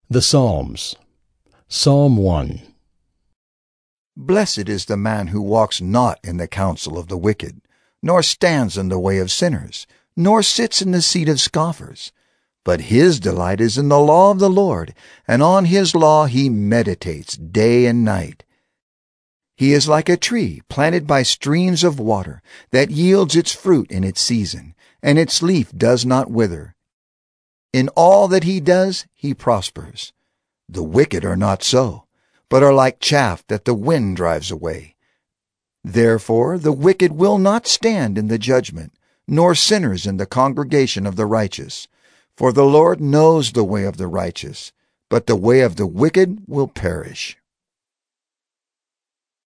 The Psalms. Psalm 1. Blessed is the man who walks not in the counsel of the wicked, nor stands in the way of sinners, nor sits in the seat of scoffers. But his delight is in the law of the Lord, and on his law he meditates day and night. He is like a tree planted by streams of water, that yields its fruit in its season, and its leaf does not wither. In all that he does, he prospers. The wicked are not so, but are like chaff that the wind drives away. Therefore the wicked will not stand in the judgment, nor sinners in the congregation of the righteous. For the Lord knows the way of the righteous, but the way of the wicked will perish.